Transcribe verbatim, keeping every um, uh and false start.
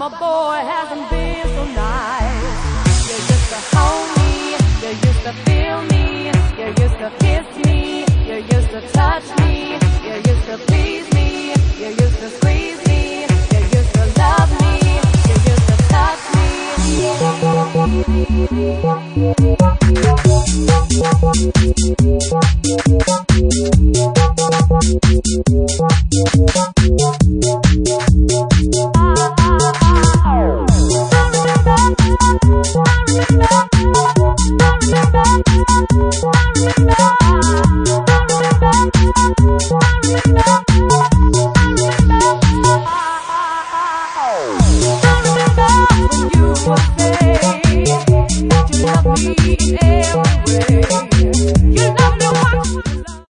my boy hasn't been so nice. You used to hold me, you used to feel me, you used to kiss me, you used to touch me, you used to please me, you used to squeeze me, you used to love me, you used to touch me.